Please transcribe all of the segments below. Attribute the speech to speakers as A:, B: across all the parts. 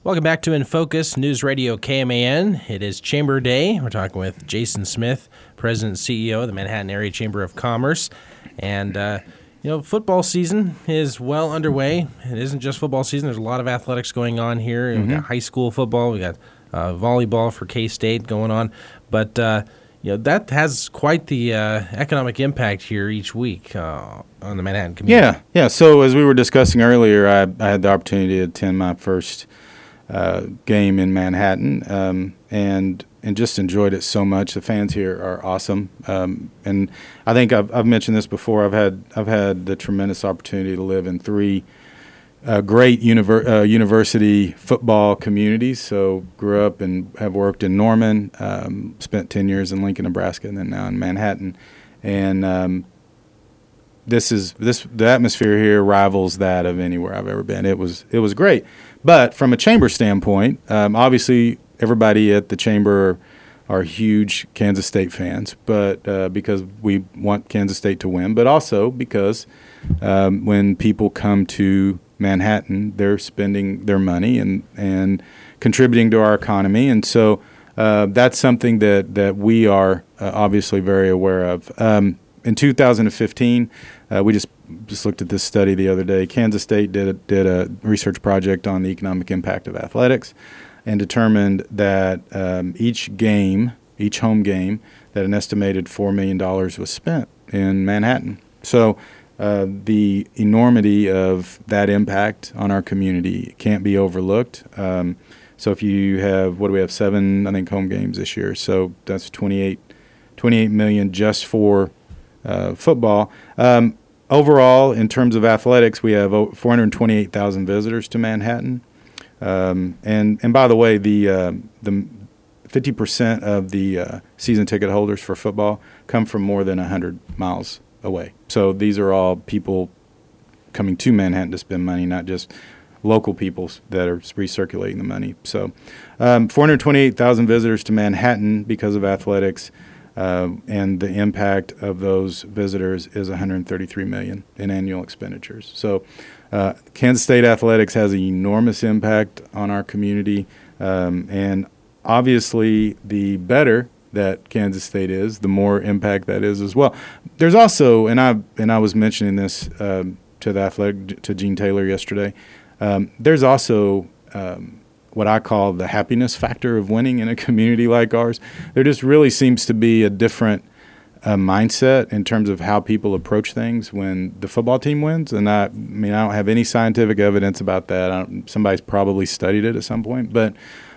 A: Welcome back to In Focus, News Radio KMAN. It is Chamber Day. We're talking with Jason Smith, President and CEO of the Manhattan Area Chamber of Commerce. And, football season is well underway. It isn't just football season. There's a lot of athletics going on here. We've got high school football. We've got volleyball for K-State going on. But, that has quite the economic impact here each week on the Manhattan community.
B: Yeah. So as we were discussing earlier, I had the opportunity to attend my first game in Manhattan, and just enjoyed it so much. The fans here are awesome, and I think I've mentioned this before. I've had the tremendous opportunity to live in three great university football communities. So grew up and have worked in Norman, spent 10 years in Lincoln, Nebraska, and then now in Manhattan, and the atmosphere here rivals that of anywhere I've ever been. It was great. But from a chamber standpoint, obviously everybody at the chamber are huge Kansas State fans, but because we want Kansas State to win, but also because when people come to Manhattan, they're spending their money and contributing to our economy. And so that's something that we are obviously very aware of. In 2015, we just looked at this study the other day. Kansas State did a research project on the economic impact of athletics and determined that each home game, that an estimated $4 million was spent in Manhattan. So the enormity of that impact on our community can't be overlooked. So if you have, 7, I think, home games this year. So that's $28 million just for football. Overall, in terms of athletics, we have 428,000 visitors to Manhattan. And by the way, the 50% of the season ticket holders for football come from more than 100 miles away. So these are all people coming to Manhattan to spend money, not just local people that are recirculating the money. So 428,000 visitors to Manhattan because of athletics. And the impact of those visitors is $133 million in annual expenditures. So Kansas State athletics has an enormous impact on our community, and obviously the better that Kansas State is, the more impact that is as well. There's also, and I was mentioning this to Gene Taylor yesterday, there's also what I call the happiness factor of winning in a community like ours. There just really seems to be a different mindset in terms of how people approach things when the football team wins. And I don't have any scientific evidence about that. Somebody's probably studied it at some point. But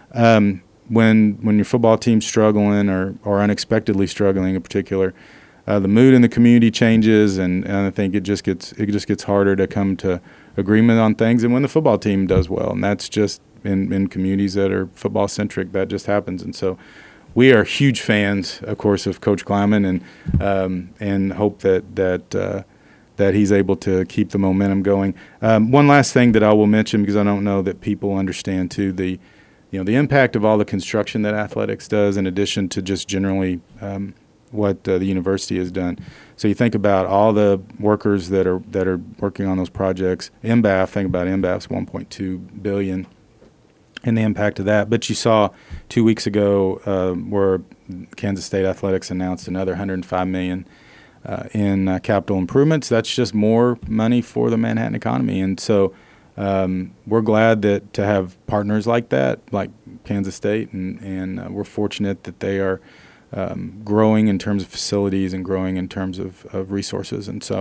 B: when your football team's struggling or unexpectedly struggling in particular, the mood in the community changes, and I think it just gets harder to come to agreement on things. And when the football team does well, and that's just in communities that are football-centric, that just happens. And so we are huge fans, of course, of Coach Kleiman, and hope that he's able to keep the momentum going. One last thing that I will mention, because I don't know that people understand, too, the impact of all the construction that athletics does, in addition to just generally what the university has done. So you think about all the workers that are working on those projects. Think about MBAF's $1.2 billion. And the impact of that. But you saw 2 weeks ago where Kansas State Athletics announced another $105 million in capital improvements. That's just more money for the Manhattan economy. And so we're glad to have partners like that, like Kansas State, and we're fortunate that they are growing in terms of facilities and growing in terms of resources. And so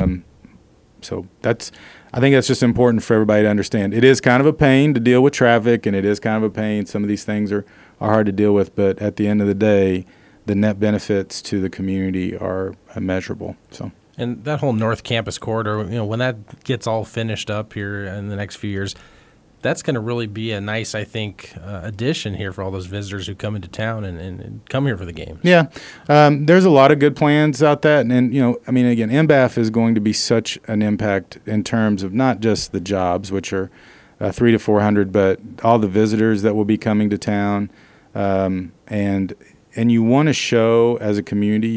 B: I think that's just important for everybody to understand. It is kind of a pain to deal with traffic, and it is kind of a pain. Some of these things are hard to deal with, but at the end of the day, the net benefits to the community are immeasurable. So.
A: And that whole North Campus corridor, when that gets all finished up here in the next few years, that's going to really be a nice, I think, addition here for all those visitors who come into town and come here for the games. Yeah.
B: There's a lot of good plans out there. And again, MBAF is going to be such an impact in terms of not just the jobs, which are 300 to 400, but all the visitors that will be coming to town. And you want to show, as a community,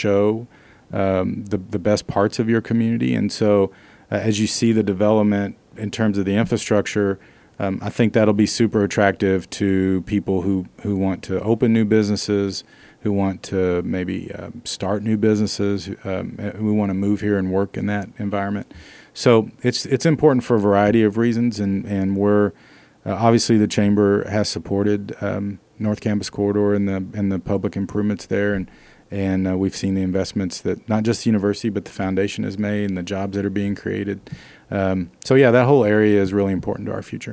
B: the best parts of your community. And so as you see the development in terms of the infrastructure, I think that'll be super attractive to people who want to open new businesses, who want to maybe start new businesses, who want to move here and work in that environment. So it's important for a variety of reasons, and we're obviously the Chamber has supported North Campus Corridor and the public improvements there, and we've seen the investments that not just the university but the foundation has made and the jobs that are being created. So yeah, that whole area is really important to our future.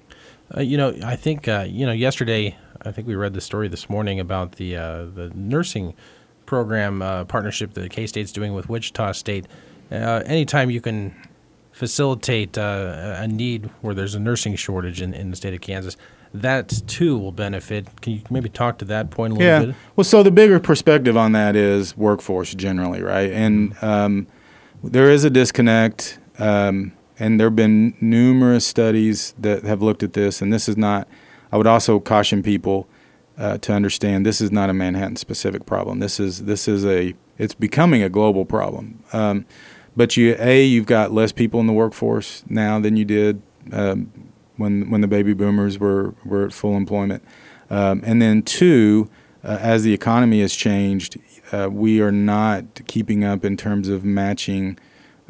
A: I think yesterday, I think we read the story this morning about the nursing program partnership that K-State's doing with Wichita State. Anytime you can facilitate a need where there's a nursing shortage in the state of Kansas, that too will benefit. Can you maybe talk to that point a little bit?
B: Well, so the bigger perspective on that is workforce generally, right? And there is a disconnect. And there have been numerous studies that have looked at this, and this is not – I would also caution people to understand this is not a Manhattan-specific problem. This is it's becoming a global problem. But you've got less people in the workforce now than you did when the baby boomers were at full employment. And then two, as the economy has changed, we are not keeping up in terms of matching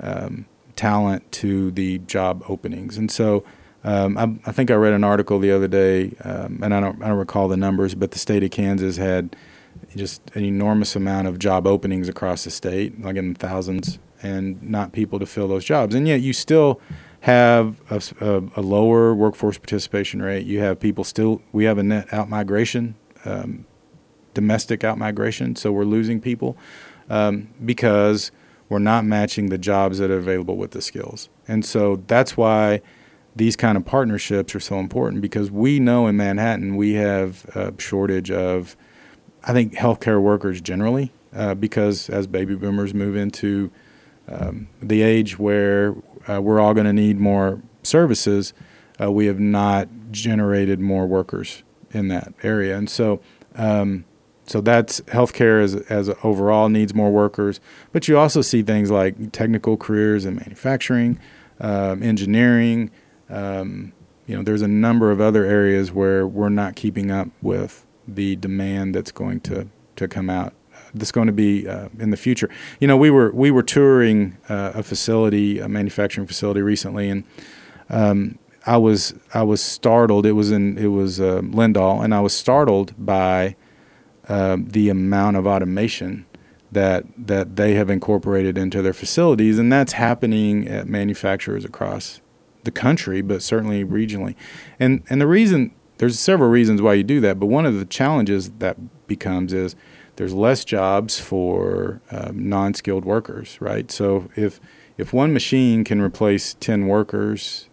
B: talent to the job openings. And so I think I read an article the other day, and I don't recall the numbers, but the state of Kansas had just an enormous amount of job openings across the state, like in the thousands, and not people to fill those jobs. And yet you still have a lower workforce participation rate. You have people we have a net outmigration, domestic outmigration, so we're losing people because we're not matching the jobs that are available with the skills. And so that's why these kind of partnerships are so important, because we know in Manhattan we have a shortage of, I think, healthcare workers generally, because as baby boomers move into the age where we're all going to need more services, we have not generated more workers in that area. And so so that's healthcare as overall needs more workers. But you also see things like technical careers in manufacturing, engineering. There's a number of other areas where we're not keeping up with the demand that's going to come out. That's going to be in the future. We were touring a manufacturing facility recently, and I was startled. It was Lindahl, and I was startled by the amount of automation that they have incorporated into their facilities, and that's happening at manufacturers across the country, but certainly regionally. And the reason, there's several reasons why you do that, but one of the challenges that becomes is there's less jobs for non-skilled workers, right? So if one machine can replace 10 workers,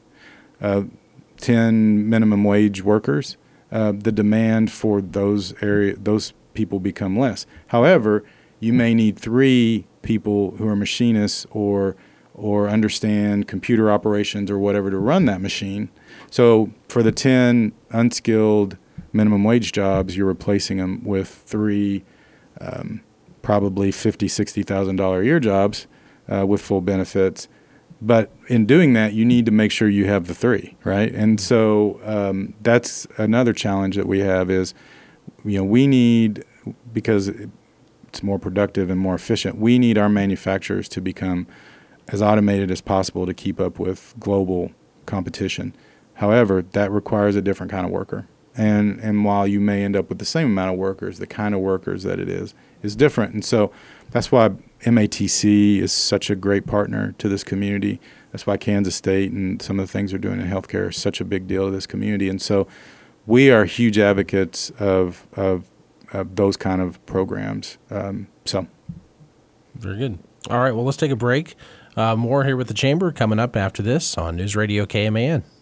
B: 10 minimum wage workers, the demand for those people become less. However, you may need 3 people who are machinists or understand computer operations or whatever to run that machine. So for the 10 unskilled minimum wage jobs, you're replacing them with 3 probably $50,000, $60,000 a year jobs with full benefits. But in doing that, you need to make sure you have the 3, right? And so that's another challenge that we have is, we need, because it's more productive and more efficient, we need our manufacturers to become as automated as possible to keep up with global competition. However, that requires a different kind of worker. And while you may end up with the same amount of workers, the kind of workers that it is different. And so that's why MATC is such a great partner to this community. That's why Kansas State and some of the things they're doing in healthcare are such a big deal to this community. And so we are huge advocates of those kind of programs.
A: Very good. All right, well, let's take a break. More here with the Chamber coming up after this on News Radio KMAN.